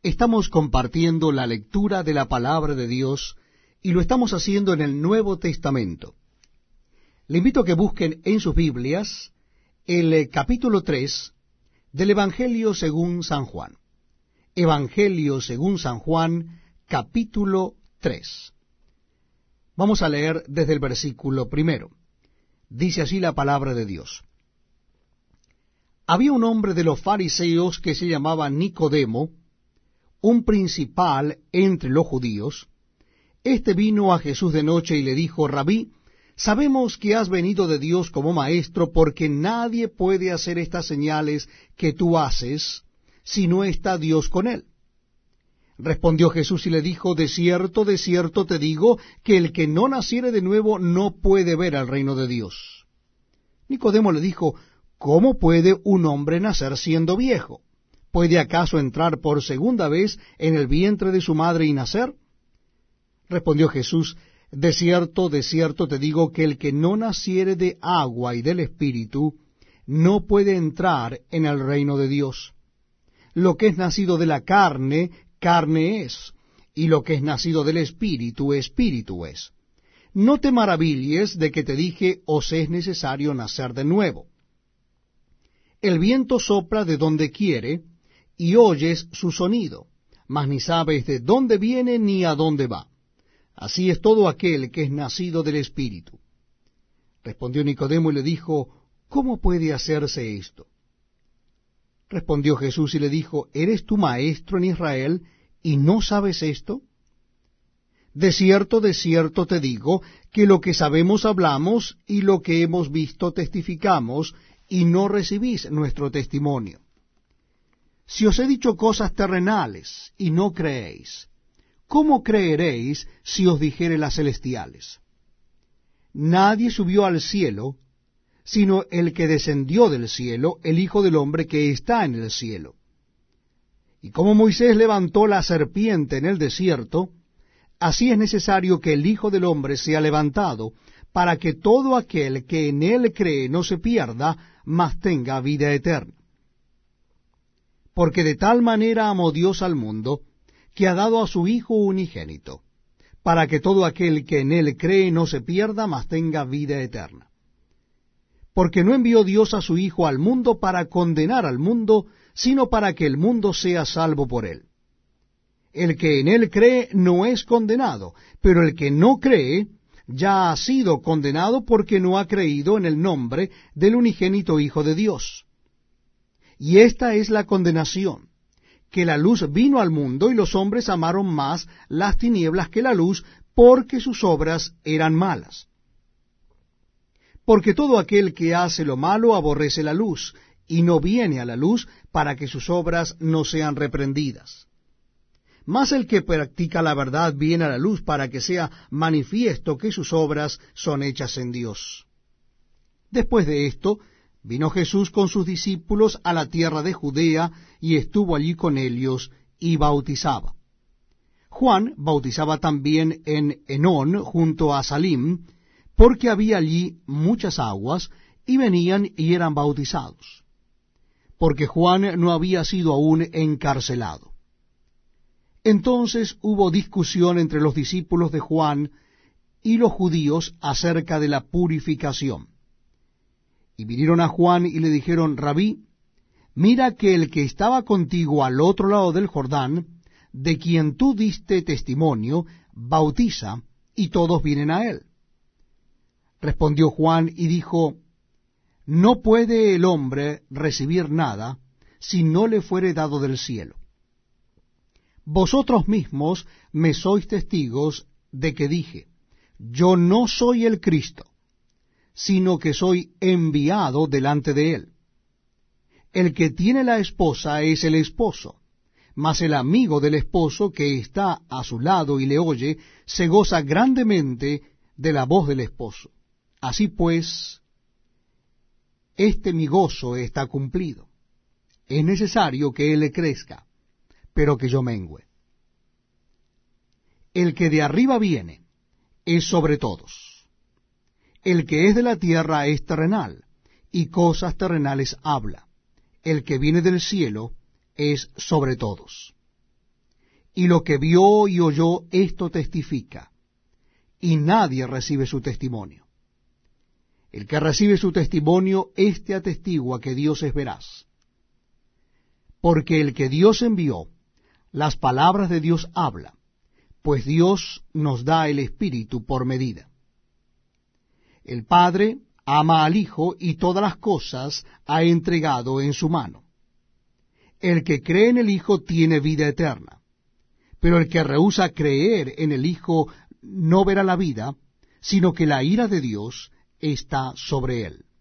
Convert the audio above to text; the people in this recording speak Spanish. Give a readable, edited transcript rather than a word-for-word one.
Estamos compartiendo la lectura de la palabra de Dios y lo estamos haciendo en el Nuevo Testamento. Le invito a que busquen en sus Biblias el capítulo 3 del Evangelio según San Juan. Evangelio según San Juan, capítulo 3. Vamos a leer desde el versículo 1. Dice así la palabra de Dios. Había un hombre de los fariseos que se llamaba Nicodemo, un principal entre los judíos. Este vino a Jesús de noche y le dijo: Rabí, sabemos que has venido de Dios como maestro, porque nadie puede hacer estas señales que tú haces si no está Dios con él. Respondió Jesús y le dijo: de cierto te digo, que el que no naciere de nuevo no puede ver el reino de Dios. Nicodemo le dijo: ¿cómo puede un hombre nacer siendo viejo? ¿Puede acaso entrar por segunda vez en el vientre de su madre y nacer? Respondió Jesús: de cierto te digo, que el que no naciere de agua y del Espíritu no puede entrar en el reino de Dios. Lo que es nacido de la carne, carne es, y lo que es nacido del Espíritu, Espíritu es. No te maravilles de que te dije: os es necesario nacer de nuevo. El viento sopla de donde quiere, y oyes su sonido, mas ni sabes de dónde viene ni a dónde va. Así es todo aquel que es nacido del Espíritu. Respondió Nicodemo y le dijo: ¿cómo puede hacerse esto? Respondió Jesús y le dijo: ¿eres tú maestro en Israel y no sabes esto? De cierto te digo, que lo que sabemos hablamos, y lo que hemos visto testificamos, y no recibís nuestro testimonio. Si os he dicho cosas terrenales y no creéis, ¿cómo creeréis si os dijere las celestiales? Nadie subió al cielo, sino el que descendió del cielo, el Hijo del Hombre que está en el cielo. Y como Moisés levantó la serpiente en el desierto, así es necesario que el Hijo del Hombre sea levantado, para que todo aquel que en él cree no se pierda, mas tenga vida eterna. Porque de tal manera amó Dios al mundo, que ha dado a su Hijo unigénito, para que todo aquel que en él cree no se pierda, mas tenga vida eterna. Porque no envió Dios a su Hijo al mundo para condenar al mundo, sino para que el mundo sea salvo por él. El que en él cree no es condenado, pero el que no cree ya ha sido condenado, porque no ha creído en el nombre del unigénito Hijo de Dios. Y esta es la condenación, que la luz vino al mundo, y los hombres amaron más las tinieblas que la luz, porque sus obras eran malas. Porque todo aquel que hace lo malo aborrece la luz, y no viene a la luz, para que sus obras no sean reprendidas. Mas el que practica la verdad viene a la luz, para que sea manifiesto que sus obras son hechas en Dios. Después de esto, vino Jesús con sus discípulos a la tierra de Judea, y estuvo allí con ellos, y bautizaba. Juan bautizaba también en Enón, junto a Salim, porque había allí muchas aguas, y venían y eran bautizados, porque Juan no había sido aún encarcelado. Entonces hubo discusión entre los discípulos de Juan y los judíos acerca de la purificación. Y vinieron a Juan y le dijeron: Rabí, mira que el que estaba contigo al otro lado del Jordán, de quien tú diste testimonio, bautiza, y todos vienen a él. Respondió Juan y dijo: no puede el hombre recibir nada si no le fuere dado del cielo. Vosotros mismos me sois testigos de que dije: yo no soy el Cristo, sino que soy enviado delante de él. El que tiene la esposa es el esposo, mas el amigo del esposo que está a su lado y le oye, se goza grandemente de la voz del esposo. Así pues, mi gozo está cumplido. Es necesario que él crezca, pero que yo mengüe. El que de arriba viene es sobre todos. El que es de la tierra es terrenal, y cosas terrenales habla. El que viene del cielo es sobre todos. y lo que vio y oyó, esto testifica, y nadie recibe su testimonio. El que recibe su testimonio, éste atestigua que Dios es veraz. Porque el que Dios envió, las palabras de Dios habla, pues Dios nos da el Espíritu por medida. El Padre ama al Hijo y todas las cosas ha entregado en su mano. El que cree en el Hijo tiene vida eterna, pero el que rehúsa creer en el Hijo no verá la vida, sino que la ira de Dios está sobre él.